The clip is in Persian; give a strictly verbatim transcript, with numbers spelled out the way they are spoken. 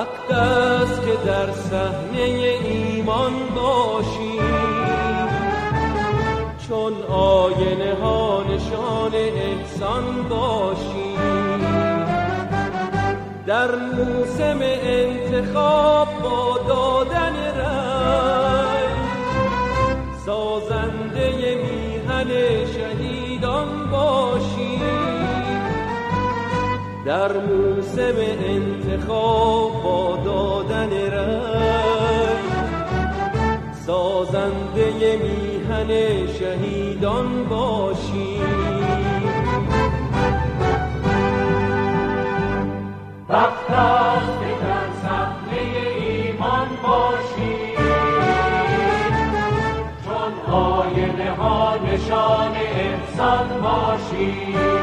وقت است که در صحنه ایمان باشیم، چون آینه ها نشان احسان باشیم. در موسم انتخاب با دادن رای، سازنده میهن شهیدان باشیم. در موسم انتخاب با دادن رای، سازنده میهن شهیدان باشیم. وقت است که در صحنه ایمان باشیم، چون آینه ها نشان احسان باشیم.